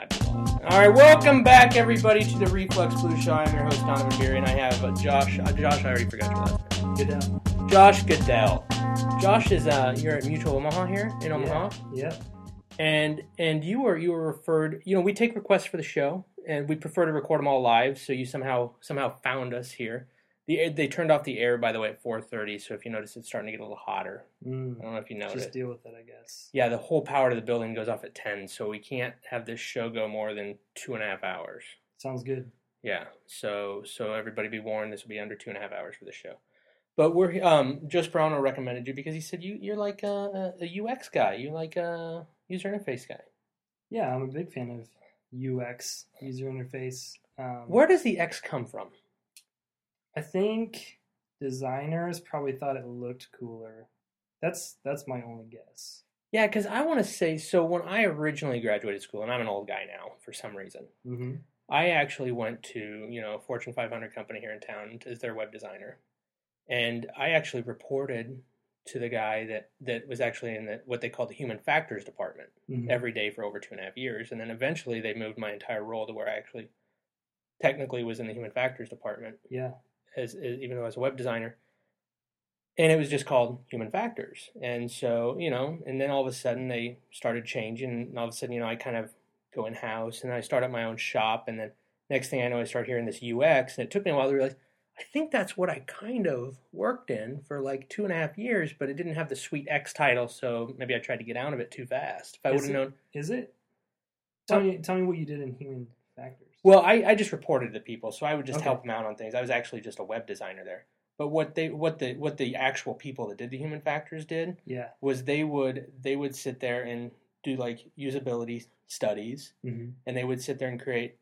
All right, welcome back, everybody, to the Reflex Blue Show. I'm your host, Donovan Beery, and I have Josh. Josh, I already forgot your last name. Goodell. Josh Goodell. Josh is you're at Mutual Omaha here in Omaha. Yeah. And you were referred. You know, we take requests for the show, and we prefer to record them all live. So you somehow found us here. They turned off the air, by the way, at 4:30. So if you notice, it's starting to get a little hotter. I don't know if you noticed. Just deal with it, I guess. Yeah, the whole power to the building goes off at 10, so we can't have this show go more than 2.5 hours. Sounds good. Yeah, so everybody be warned, this will be under 2.5 hours for the show. But we're Joe Sperano recommended you because he said you're like a UX guy. You're like a user interface guy. Yeah, I'm a big fan of UX, user interface. Where does the X come from? I think designers probably thought it looked cooler. That's my only guess. Yeah, because I want to say, so when I originally graduated school, and I'm an old guy now for some reason, I actually went to a Fortune 500 company here in town as their web designer. And I actually reported to the guy that was actually in what they call the human factors department every day for over 2.5 years. And then eventually they moved my entire role to where I actually technically was in the human factors department. Yeah. Even though I was a web designer. And it was just called human factors. And so, and then all of a sudden they started changing. And all of a sudden, I kind of go in-house and I start up my own shop. And then next thing I know, I start hearing this UX. And it took me a while to realize, I think that's what I kind of worked in for like 2.5 years, but it didn't have the sweet X title. So maybe I tried to get out of it too fast. If I would have known. Is it? Tell me what you did in human factors. Well, I just reported to people, so I would just help them out on things. I was actually just a web designer there. But what the actual people that did the human factors did was they would sit there and do like usability studies, and they would sit there and create.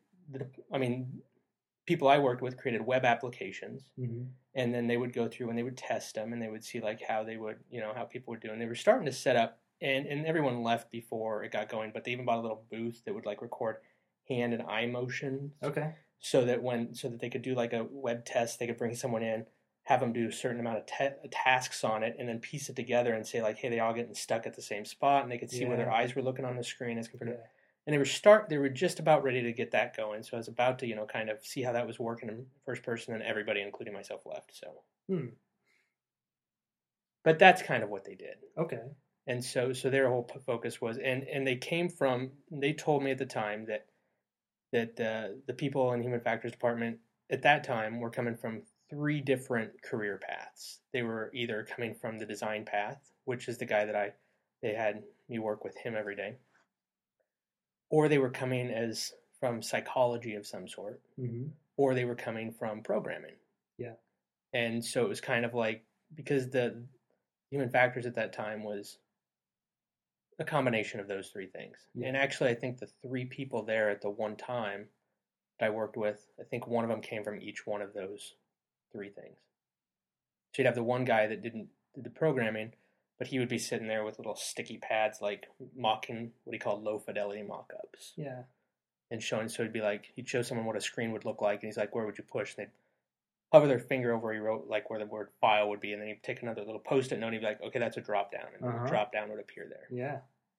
People I worked with created web applications, and then they would go through and they would test them, and they would see like how they would how people would do. And they were starting to set up, and everyone left before it got going, but they even bought a little booth that would like record hand and eye motions. Okay. So that they could do like a web test, they could bring someone in, have them do a certain amount of tasks on it, and then piece it together and say like, hey, they all getting stuck at the same spot, and they could see where their eyes were looking on the screen as compared to. And they were just about ready to get that going. So I was about to kind of see how that was working in first person, and everybody, including myself, left. So. But that's kind of what they did. Okay. And so their whole focus was, and they told me at the time that the people in human factors department at that time were coming from 3 different career paths. They were either coming from the design path, which is the guy that they had me work with him every day, or they were coming from psychology of some sort, or they were coming from programming. Yeah. And so it was kind of like, because the human factors at that time was a combination of those 3 things. Yeah. And actually, I think the 3 people there at the one time that I worked with, I think one of them came from each one of those 3 things. So you'd have the one guy that did the programming, but he would be sitting there with little sticky pads, like mocking what he called low fidelity mock-ups. Yeah. And so it'd be like, he'd show someone what a screen would look like, and he's like, where would you push? And they'd hover their finger over where he wrote, like, where the word file would be, and then he'd take another little Post-it note, and he'd be like, okay, that's a drop-down, and the drop-down would appear there. Yeah.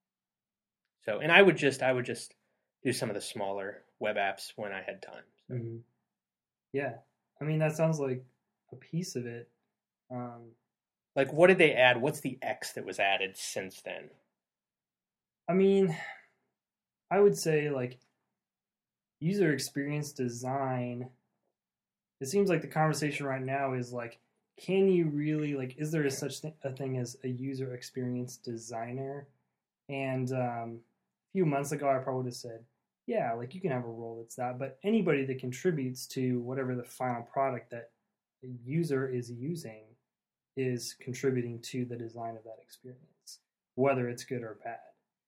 So, and I would just do some of the smaller web apps when I had time. So. Yeah. I mean, that sounds like a piece of it. Like, what did they add? What's the X that was added since then? I mean, I would say, like, user experience design, it seems like the conversation right now is, like, can you really, like, is there a thing as a user experience designer? And a few months ago, I probably would have said, yeah, like, you can have a role that's that, but anybody that contributes to whatever the final product that the user is using is contributing to the design of that experience, whether it's good or bad.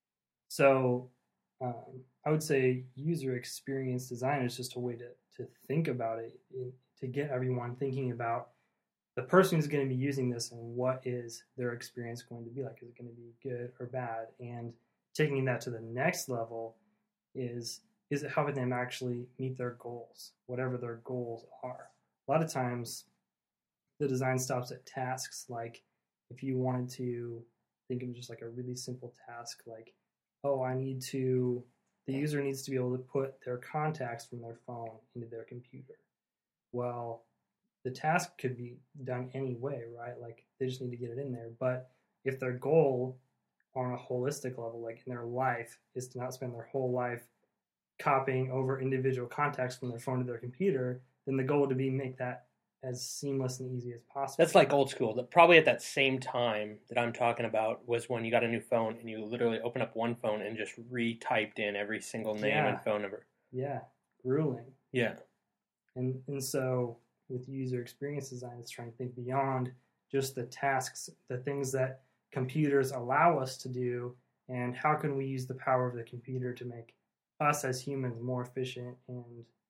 So I would say user experience design is just a way to think about it, to get everyone thinking about the person who's going to be using this and what is their experience going to be like. Is it going to be good or bad? And taking that to the next level is it helping them actually meet their goals, whatever their goals are. A lot of times the design stops at tasks, like if you wanted to think of just like a really simple task, like, oh, I need to the user needs to be able to put their contacts from their phone into their computer. Well, the task could be done any way, right? Like they just need to get it in there. But if their goal on a holistic level, like in their life, is to not spend their whole life copying over individual contacts from their phone to their computer, then the goal would be make that as seamless and easy as possible. That's like old school. Probably at that same time that I'm talking about was when you got a new phone and you literally open up one phone and just retyped in every single name and phone number. Yeah, grueling. Yeah. And so with user experience design, it's trying to think beyond just the tasks, the things that computers allow us to do, and how can we use the power of the computer to make us as humans more efficient and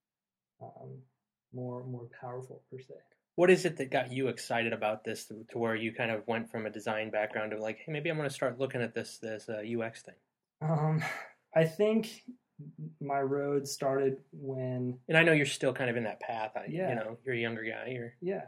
more powerful per se. What is it that got you excited about this to where you kind of went from a design background to like, hey, maybe I'm going to start looking at this UX thing? I think my road started when... And I know you're still kind of in that path. You know, you're a younger guy. Yeah.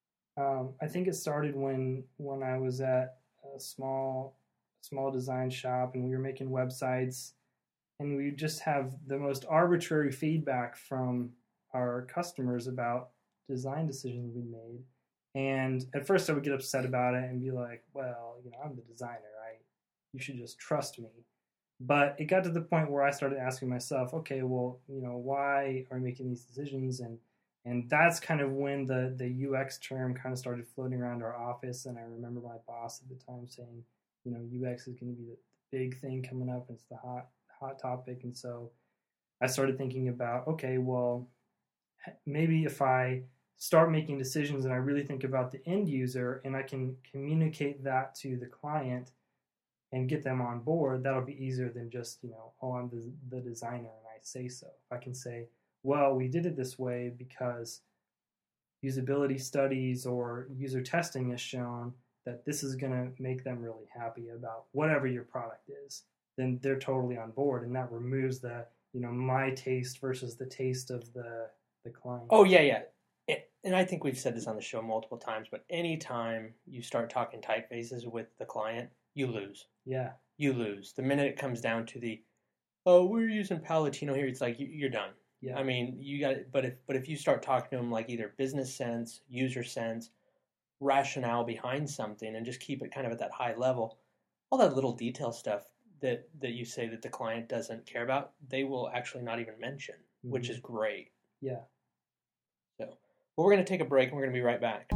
I think it started when I was at a small design shop and we were making websites, and we just have the most arbitrary feedback from our customers about design decisions we made. And at first I would get upset about it and be like, well, you know, I'm the designer. You should just trust me. But it got to the point where I started asking myself, okay, well, you know, why are we making these decisions? And that's kind of when the UX term kind of started floating around our office. And I remember my boss at the time saying, you know, UX is going to be the big thing coming up. It's the hot topic. And so I started thinking about, okay, well, maybe if I start making decisions and I really think about the end user and I can communicate that to the client and get them on board, that'll be easier than just, you know, oh, I'm the designer and I say so. If I can say, well, we did it this way because usability studies or user testing has shown that this is going to make them really happy about whatever your product is, then they're totally on board. And that removes the, you know, my taste versus the taste of the client. Oh, yeah. And I think we've said this on the show multiple times, but anytime you start talking typefaces with the client, you lose. Yeah. You lose. The minute it comes down to the, oh, we're using Palatino here, it's like you're done. Yeah. I mean, you got. But if you start talking to them like either business sense, user sense, rationale behind something, and just keep it kind of at that high level, all that little detail stuff that you say that the client doesn't care about, they will actually not even mention, which is great. Yeah. So, well, we're going to take a break and we're going to be right back.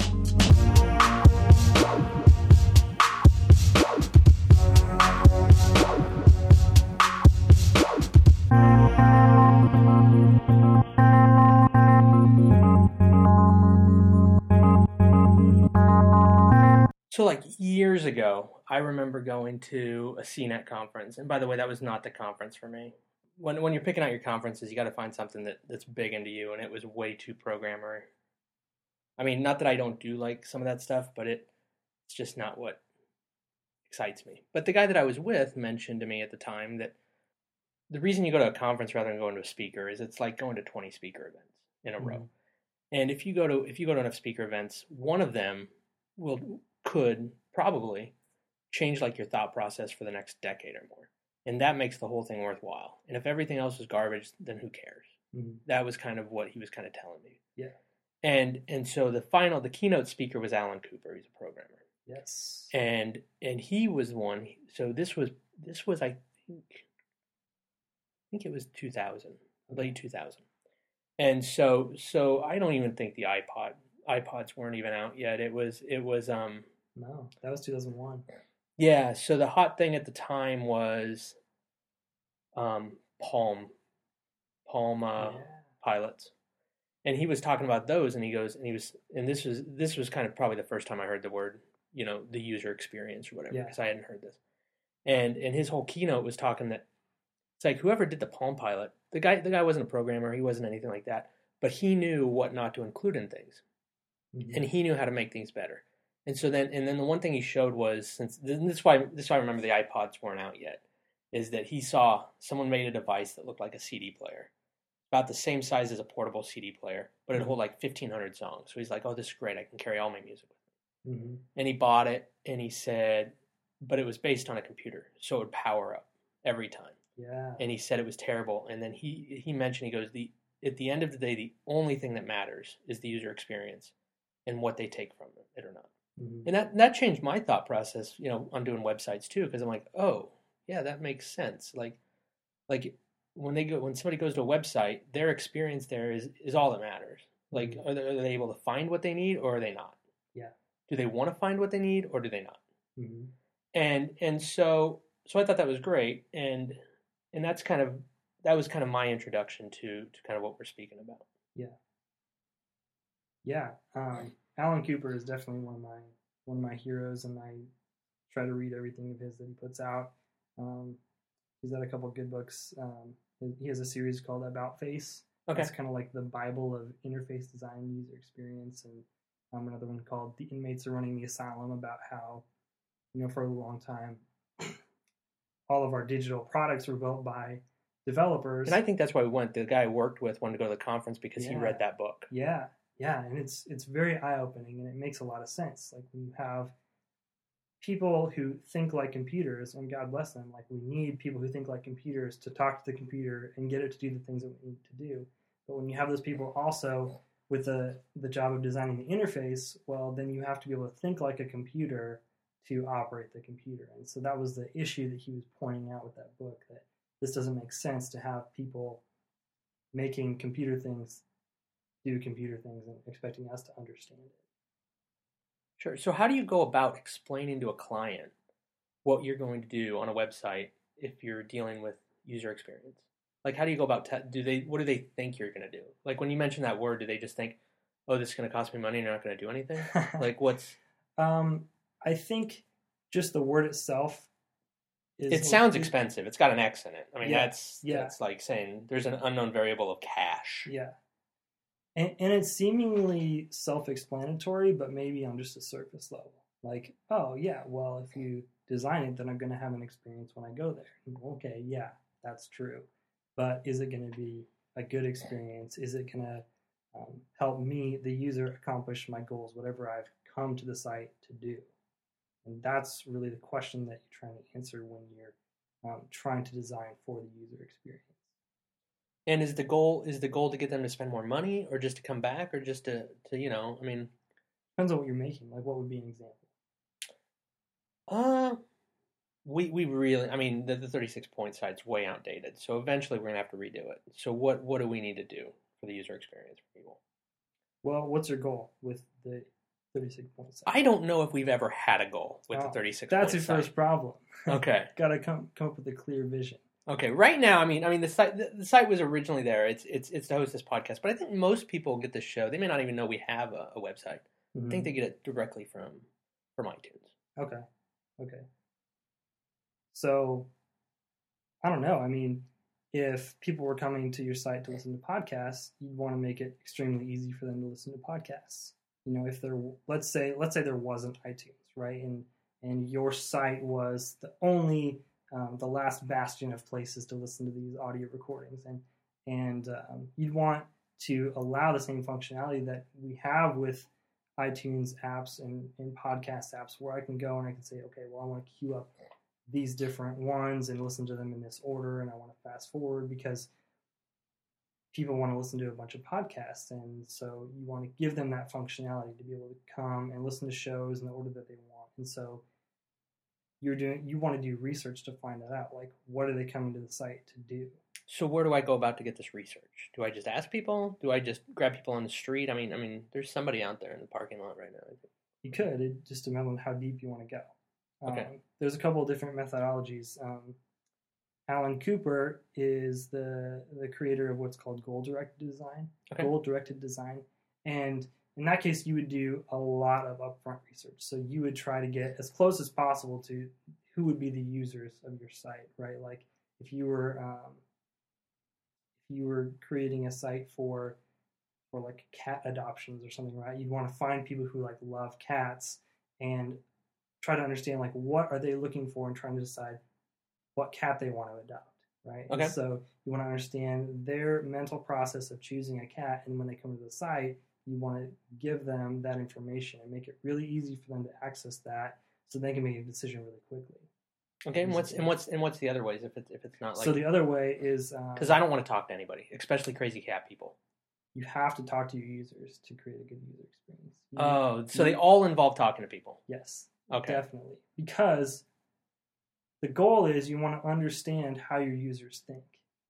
So like years ago, I remember going to a CNET conference. And by the way, that was not the conference for me. When you're picking out your conferences, you got to find something that's big into you, and it was way too programmer. I mean, not that I don't do like some of that stuff, but it's just not what excites me. But the guy that I was with mentioned to me at the time that the reason you go to a conference rather than going to a speaker is it's like going to 20 speaker events in a row. And if you go to enough speaker events, one of them could probably change like your thought process for the next decade or more. And that makes the whole thing worthwhile. And if everything else is garbage, then who cares? Mm-hmm. That was kind of what he was kind of telling me. Yeah. And so the keynote speaker was Alan Cooper. He's a programmer. Yes. And he was one. So this was I think it was 2000, late 2000. And so I don't even think the iPods weren't even out yet. It was no, that was 2001. Yeah, so the hot thing at the time was Palm pilots. And he was talking about those, and this was kind of probably the first time I heard the word, you know, the user experience or whatever, because I hadn't heard this. And his whole keynote was talking that it's like whoever did the Palm Pilot, the guy wasn't a programmer, he wasn't anything like that, but he knew what not to include in things, and he knew how to make things better. And so then the one thing he showed was, this is why I remember the iPods weren't out yet, is that he saw someone made a device that looked like a CD player, about the same size as a portable CD player, but it'd hold like 1,500 songs. So he's like, oh, this is great. I can carry all my music with me. Mm-hmm. And he bought it, and he said, but it was based on a computer, so it would power up every time. Yeah. and he said it was terrible. And then he mentioned, he goes, at the end of the day, the only thing that matters is the user experience and what they take from it or not. Mm-hmm. And that changed my thought process, on doing websites too, because I'm like, oh yeah, that makes sense. Like when somebody goes to a website, their experience there is all that matters. Like, Mm-hmm. are they able to find what they need, or are they not? Yeah. Do they want to find what they need, or do they not? Mm-hmm. And so I thought that was great, and that was kind of my introduction to kind of what we're speaking about. Yeah. Yeah. Alan Cooper is definitely one of my heroes, and I try to read everything of his that he puts out. He's got a couple of good books. He has a series called About Face. Okay. It's kind of like the Bible of interface design, user experience, and another one called The Inmates Are Running the Asylum, about how, for a long time, all of our digital products were built by developers. And I think that's why we went. The guy I worked with wanted to go to the conference because he read that book. Yeah, and it's very eye-opening, and it makes a lot of sense. Like, when you have people who think like computers, and God bless them, like, we need people who think like computers to talk to the computer and get it to do the things that we need to do. But when you have those people also with the job of designing the interface, well, then you have to be able to think like a computer to operate the computer. And so that was the issue that he was pointing out with that book, that this doesn't make sense to have people making computer things do computer things and expecting us to understand it. Sure. So how do you go about explaining to a client what you're going to do on a website if you're dealing with user experience? Like, how do you go about what do they think you're going to do? Like, when you mention that word, do they just think, oh, this is going to cost me money and you're not going to do anything? Like, what's... I think just the word itself it sounds expensive. It's got an X in it. I mean, yeah, that's like saying there's an unknown variable of cash. Yeah. And it's seemingly self-explanatory, but maybe on just a surface level. Like, oh, yeah, well, if you design it, then I'm going to have an experience when I go there. Okay, yeah, that's true. But is it going to be a good experience? Is it going to help me, the user, accomplish my goals, whatever I've come to the site to do? And that's really the question that you're trying to answer when you're trying to design for the user experience. And is the goal to get them to spend more money, or just to come back, or just to I mean, depends on what you're making. Like, what would be an example? We really, I mean, the 36 point site's way outdated. So eventually we're gonna have to redo it. So what do we need to do for the user experience for people? Well, what's your goal with the 36 point site? I don't know if we've ever had a goal with the 36 point site. That's your first problem. Okay. Got to come up with a clear vision. Okay, right now, I mean, the site was originally there. It's to host this podcast, but I think most people get this show. They may not even know we have a website. Mm-hmm. I think they get it directly from iTunes. Okay. So, I don't know. I mean, if people were coming to your site to listen to podcasts, you'd want to make it extremely easy for them to listen to podcasts. If there, let's say there wasn't iTunes, right? And your site was the only the last bastion of places to listen to these audio recordings, and you'd want to allow the same functionality that we have with iTunes apps and podcast apps, where I can go and I can say, okay, well, I want to queue up these different ones and listen to them in this order, and I want to fast forward because people want to listen to a bunch of podcasts, and so you want to give them that functionality to be able to come and listen to shows in the order that they want. And so you want to do research to find that out. Like, what are they coming to the site to do? So where do I go about to get this research? Do I just ask people? Do I just grab people on the street? I mean, there's somebody out there in the parking lot right now. You could. It just depends on how deep you want to go. Okay. There's a couple of different methodologies. Alan Cooper is the creator of what's called goal-directed design. Okay. Goal-directed design. And in that case, you would do a lot of upfront research. So you would try to get as close as possible to who would be the users of your site, right? Like, if you were creating a site for like cat adoptions or something, right? You'd want to find people who like love cats and try to understand, like, what are they looking for, and trying to decide what cat they want to adopt, right? Okay. And so you want to understand their mental process of choosing a cat, and when they come to the site, you want to give them that information and make it really easy for them to access that, so they can make a decision really quickly. Okay, and what's the other ways if it's not like? So the other way is because I don't want to talk to anybody, especially crazy cat people. You have to talk to your users to create a good user experience. So they all involve talking to people. Yes, okay, definitely, because the goal is you want to understand how your users think.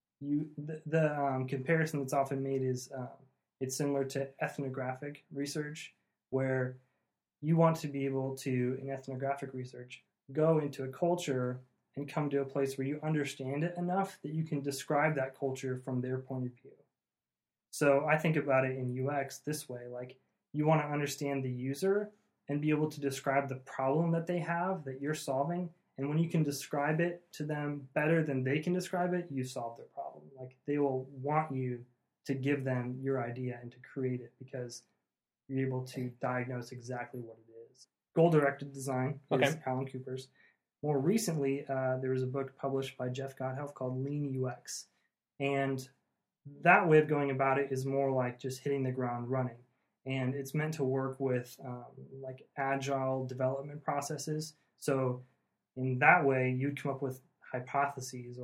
The comparison that's often made is it's similar to ethnographic research, where you want to be able to, in ethnographic research, go into a culture and come to a place where you understand it enough that you can describe that culture from their point of view. So I think about it in UX this way, like you want to understand the user and be able to describe the problem that they have that you're solving. And when you can describe it to them better than they can describe it, you solve their problem. Like they will want you to give them your idea and to create it because you're able to diagnose exactly what it is. Goal-directed design is Alan Cooper's. More recently, there was a book published by Jeff Gothelf called Lean UX. And that way of going about it is more like just hitting the ground running. And it's meant to work with like agile development processes. So in that way, you'd come up with hypotheses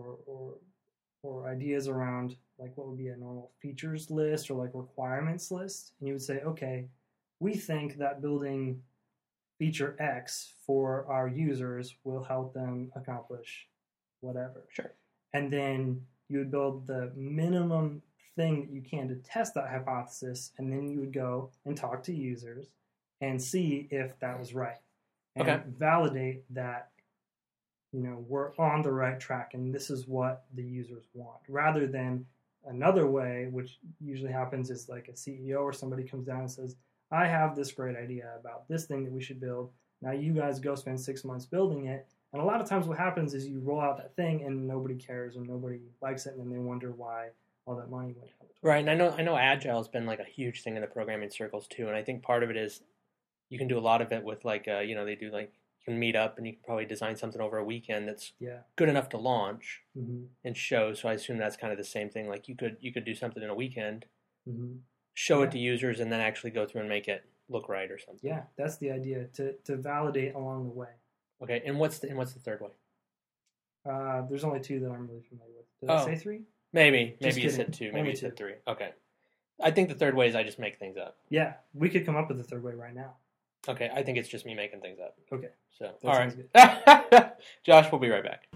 or ideas around like what would be a normal features list or like requirements list. And you would say, okay, we think that building feature X for our users will help them accomplish whatever. Sure. And then you would build the minimum thing that you can to test that hypothesis, and then you would go and talk to users and see if that was right. And validate that, you know, we're on the right track and this is what the users want. Rather than another way, which usually happens is like a CEO or somebody comes down and says, I have this great idea about this thing that we should build. Now you guys go spend 6 months building it. And a lot of times what happens is you roll out that thing and nobody cares and nobody likes it, and then they wonder why all that money went out. Right, and I know Agile has been like a huge thing in the programming circles too, and I think part of it is you can do a lot of it with like you know, they do like you can meet up and you can probably design something over a weekend that's good enough to launch and show. So I assume that's kind of the same thing. Like you could do something in a weekend, show it to users, and then actually go through and make it look right or something. Yeah, that's the idea, to validate along the way. Okay, and what's the third way? There's only two that I'm really familiar with. Did I say three? Maybe you said two. Maybe you said three. Okay. I think the third way is I just make things up. Yeah, we could come up with a third way right now. Okay, I think it's just me making things up. Okay. So, that all right. Good. Josh, we'll be right back.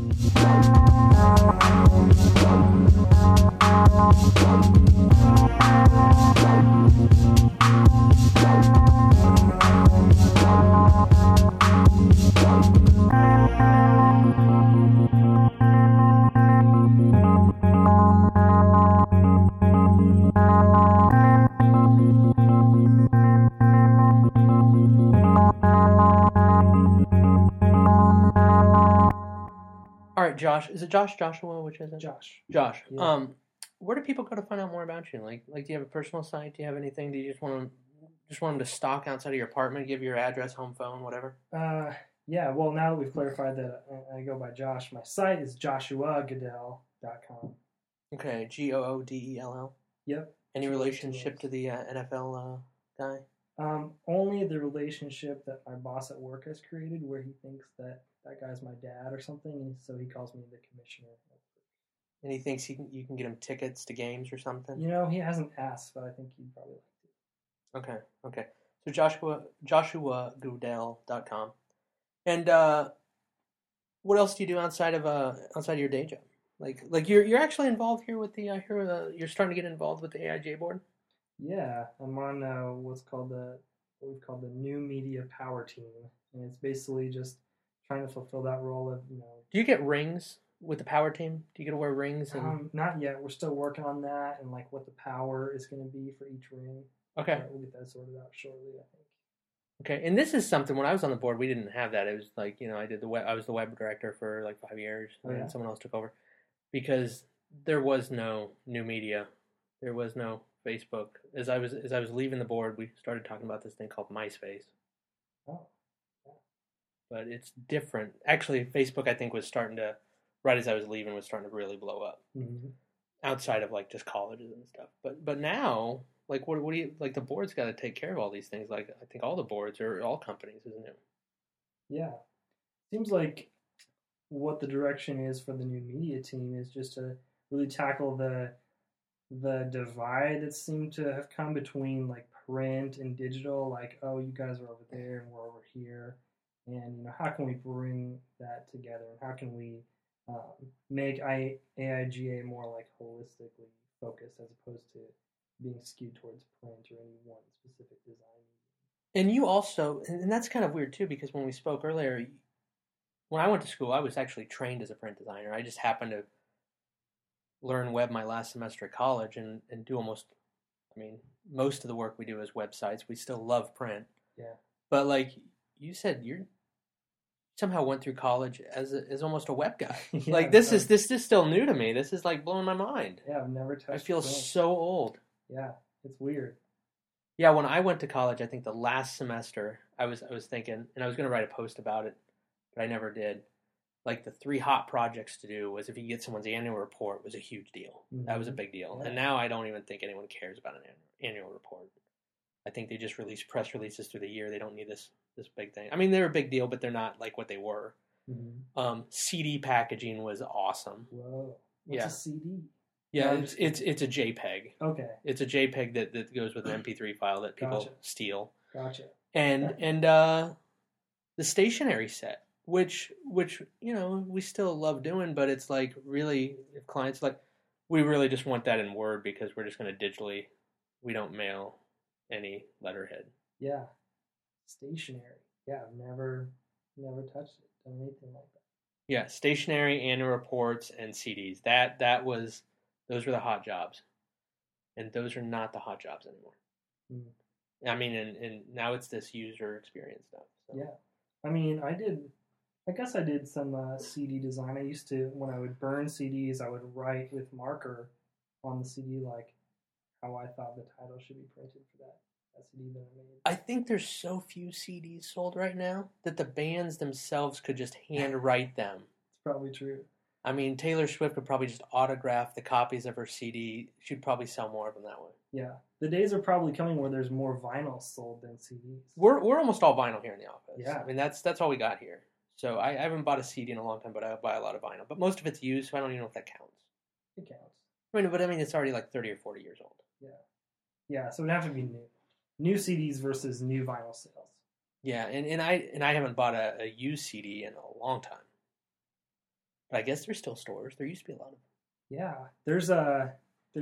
All right, Josh. Is it Josh? Joshua? Which is it? Josh. Yeah. Where do people go to find out more about you? Like, do you have a personal site? Do you have anything? Do you just want them to stalk outside of your apartment, give your address, home phone, whatever? Yeah. Well, now that we've clarified that I go by Josh, my site is joshuagoodell.com. Okay, Goodell. Yep. Any relationship to the NFL guy? Only the relationship that my boss at work has created, where he thinks that guy's my dad or something, and so he calls me the commissioner. And he thinks you can get him tickets to games or something? You know, he hasn't asked, but I think he'd probably like to. Okay. So joshuagoodell.com. And what else do you do outside of your day job? Like you're actually involved here with the you're starting to get involved with the AIJ board? Yeah, I'm on what we've called the New Media Power Team, and it's basically just trying to fulfill that role of, you know. Do you get rings with the power team? Do you get to wear rings? Not yet. We're still working on that and like what the power is going to be for each ring. Okay. We'll get that sorted out shortly, I think. Okay, and this is something, when I was on the board, we didn't have that. It was like, you know, I was the web director for like 5 years, and then someone else took over, because there was no new media, there was no Facebook. As I was leaving the board, we started talking about this thing called MySpace. Oh. But it's different. Actually, Facebook, I think, was starting to, right as I was leaving, was starting to really blow up. Outside of like just colleges and stuff. But now, like, what do you, like, the board's got to take care of all these things. Like, I think all the boards are all companies, isn't it? Yeah. Seems like what the direction is for the new media team is just to really tackle the divide that seemed to have come between like print and digital. Like, oh, you guys are over there and we're over here, and how can we bring that together, and how can we make AIGA more like holistically focused as opposed to being skewed towards print or any one specific design. And you also, and that's kind of weird too, because when we spoke earlier, when I went to school, I was actually trained as a print designer. I just happened to learn web my last semester at college and do most of the work we do is websites. We still love print. Yeah. But like you said, you somehow went through college as almost a web guy. Yeah, like this is still new to me. This is like blowing my mind. Yeah, I've never touched I feel print. so old. Yeah, it's weird. Yeah, when I went to college, I think the last semester, I was thinking, and I was going to write a post about it, but I never did. Like the 3 hot projects to do was if you get someone's annual report was a huge deal. Mm-hmm. That was a big deal. Yeah. And now I don't even think anyone cares about an annual report. I think they just release press releases through the year. They don't need this big thing. I mean, they're a big deal, but they're not like what they were. Mm-hmm. CD packaging was awesome. Whoa. What's a CD? Yeah, No, it's a JPEG. Okay. It's a JPEG that goes with an MP3 file that people steal. Gotcha. And the stationery set, which we still love doing, but it's like really if clients like we really just want that in Word because we're just going to digitally. We don't mail any letterhead. Yeah. Stationery. Yeah, I've never touched it, done anything like that. Yeah, stationery, annual reports, and CDs. Those were the hot jobs, and those are not the hot jobs anymore. I mean, and now it's this user experience stuff. So. Yeah, I mean, I guess I did some CD design. I used to, when I would burn CDs, I would write with marker on the CD like how I thought the title should be printed for that CD that I made. I think there's so few CDs sold right now that the bands themselves could just hand write them. It's probably true. I mean, Taylor Swift would probably just autograph the copies of her CD. She'd probably sell more of them that way. Yeah. The days are probably coming where there's more vinyl sold than CDs. We're almost all vinyl here in the office. Yeah. I mean, that's all we got here. So I haven't bought a CD in a long time, but I buy a lot of vinyl. But most of it's used, so I don't even know if that counts. It counts. I mean, it's already like 30 or 40 years old. Yeah. Yeah, so it'd have to be new. New CDs versus new vinyl sales. Yeah, and I haven't bought a used CD in a long time. But I guess there's still stores. There used to be a lot of them. Yeah, there's a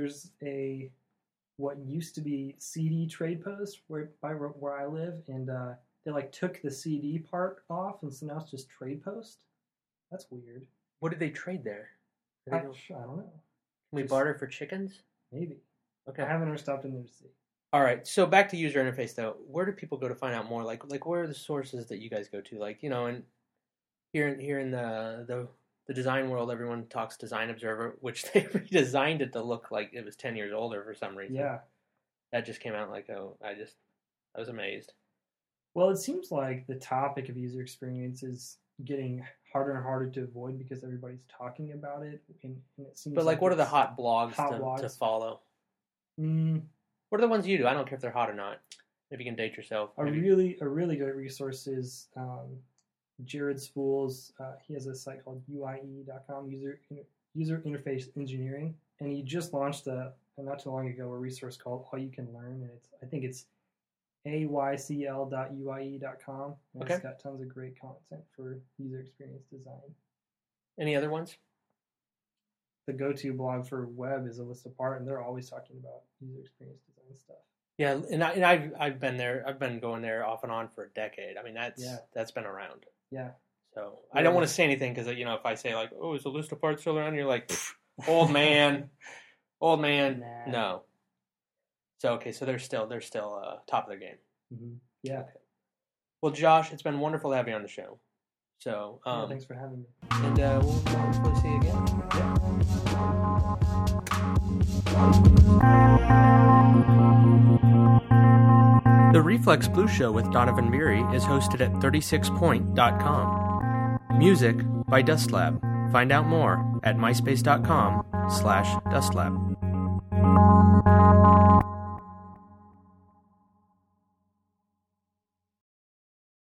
what used to be CD Trade Post where I live, and they like took the CD part off, and so now it's just Trade Post. That's weird. What did they trade there? I don't know. Can we barter for chickens? Maybe. Okay. I haven't ever stopped in there to see. All right. So back to user interface though. Where do people go to find out more? Like where are the sources that you guys go to? Like, and here in the design world, everyone talks Design Observer, which they redesigned it to look like it was 10 years older for some reason. Yeah. That just came out like, I was amazed. Well, it seems like the topic of user experience is getting harder and harder to avoid because everybody's talking about it. And it seems but like what are the hot blogs to follow? What are the ones you do? I don't care if they're hot or not. If you can date yourself. A really great resource is Jared Spool's. He has a site called UIE.com, User Interface Engineering, and he just launched not too long ago a resource called All You Can Learn, and I think it's aycl.uie.com. And okay. It's got tons of great content for user experience design. Any other ones? The go-to blog for web is A List Apart, and they're always talking about user experience design stuff. Yeah, and I've been there. I've been going there off and on for a decade. I mean, that's been around. Yeah. So I don't want to say anything because if I say like, "Oh, is A List Apart still around?" You're like, "Old man, old man." Nah. No. So okay, so they're still top of their game. Mm-hmm. Yeah. Okay. Well, Josh, it's been wonderful to have you on the show. So thanks for having me. And we'll hopefully see you again. Yeah. The Reflex Blue Show with Donovan Beery is hosted at 36point.com. Music by Dustlab. Find out more at myspace.com/Dustlab.